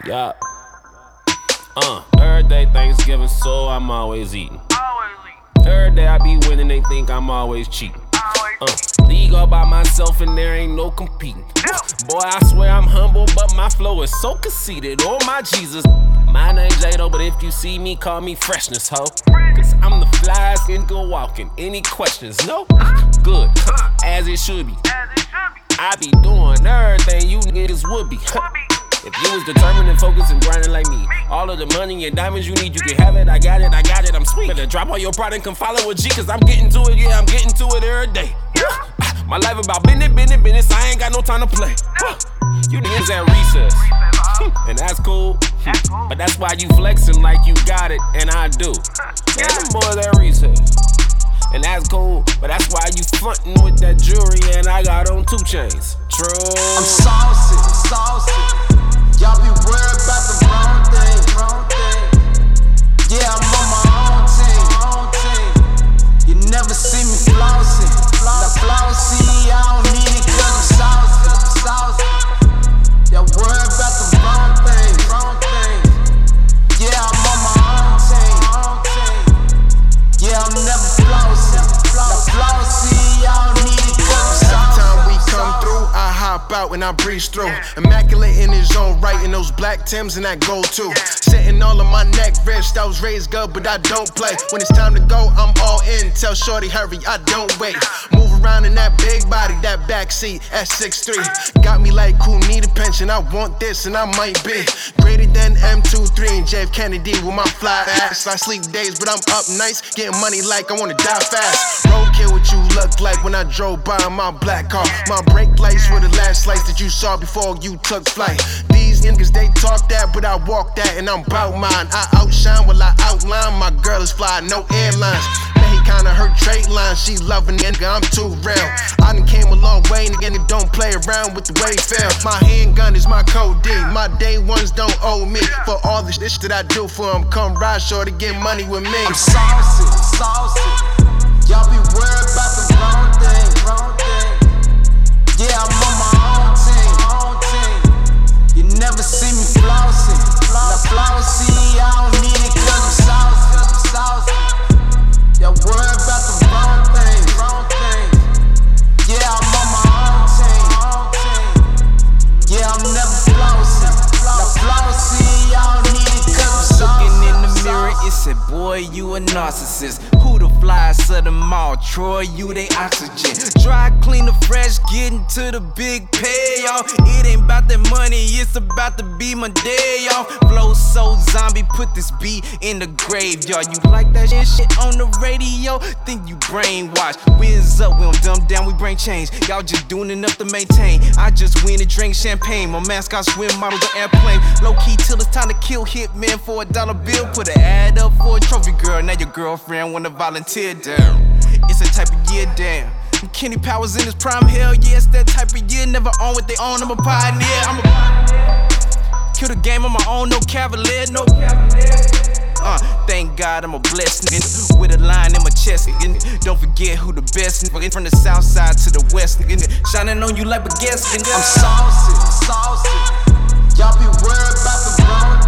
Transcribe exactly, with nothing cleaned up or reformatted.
Yeah. Uh, every day Thanksgiving, so I'm always eating. Every day I be winning, they think I'm always cheating. Uh, league all by myself and there ain't no competing. Boy, I swear I'm humble, but my flow is so conceited. Oh my Jesus. My name's Jado, but if you see me, call me Freshness, ho. Cause I'm the flyest nigga walking. Any questions? No? Good. As it should be. I be doing everything you niggas would be. If you was determined and focused and grinding like me, all of the money and diamonds you need, you can have it. I got it, I got it, I'm sweet. Better drop all your pride and come follow a G, cause I'm getting to it, yeah, I'm getting to it every day. My life about business, business, business, I ain't got no time to play. You niggas at recess, and that's cool, but that's why you flexing like you got it, and I do. Man, them boys at recess, and that's cool, but that's why you frontin' with that jewelry, and I got on two chains. True. I'm saucy, saucy. Y'all be worried about the wrong thing, wrong thing. Yeah, I'm on my own team, own team. You never see me flossing. Now flossy, I don't need it cause I'm saucy, I'm saucy. Y'all worried about the wrong thing, wrong thing. Yeah, I'm on my own team, own team. Yeah, I'm never flossing. Now flossy, I don't need it cause I'm saucy. Every time we come through, I hop out and I breeze through. Immaculate in his own right, in those black Timbs and that gold too. Sitting all on my neck, wrist, I was raised good, but I don't play. When it's time to go, I'm all in. Tell shorty hurry, I don't wait. Move around in that big body, that backseat at six three. Got me like who need a pension, I want this and I might be greater than M twenty-three and J F Kennedy with my fly ass. I sleep days, but I'm up nights, getting money like I wanna die fast. Roadkill what you look like when I drove by in my black car. My brake lights were the last lights that you saw before you took flight. These niggas, they talk that, but I walk that and I'm bout mine. I outshine while I outline, my girl is fly, no airlines. Man, he kinda hurt trade lines, she loving nigga, I'm too real. I done came a long way, nigga, and don't play around with the way it feel. My handgun is my code D, my day ones don't owe me. For all the shit that I do for them, come ride short to get money with me. I'm saucy, saucy. Y'all be worried about the wrong thing, wrong thing. Yeah, I'm on my own team, own team. You never see me flossing. Now flossy, I don't need it cause I'm saucy, I'm saucy. Y'all worried about the wrong thing, wrong thing. Yeah, I'm on my own team, own team. Yeah, I'm never flossing. Now flossy, I don't need it cause I'm saucy. Looking in the mirror, it said, boy, you a narcissist. Who the flyest of them all? Troy, you they oxygen. Dry, clean, the fresh, getting to the big payoff. It ain't about that money, it's about to be my day off. Flow so zombie, put this beat in the graveyard. You like that shit, shit on the radio? Think you brainwashed. Whiz up, we don't dumb down, we bring change. Y'all just doing enough to maintain. I just win and drink champagne. My mascot swim models the airplane. Low key till it's time to kill hitman for a dollar bill. Put an ad up for a trophy girl. Now your girlfriend wanna volunteer down. It's a type of year down. Kenny Powers in his prime, hell yeah, it's that type of year. Never own what they own, I'm a pioneer. I'm a pioneer. Kill the game on my own, no cavalier, no cavalier. Uh, thank God I'm a blessed nigga with a line in my chest. Nigga. Don't forget who the best nigga from the south side to the west. Nigga. Shining on you like a guest. Nigga. I'm saucy, saucy. Y'all be worried about the wrong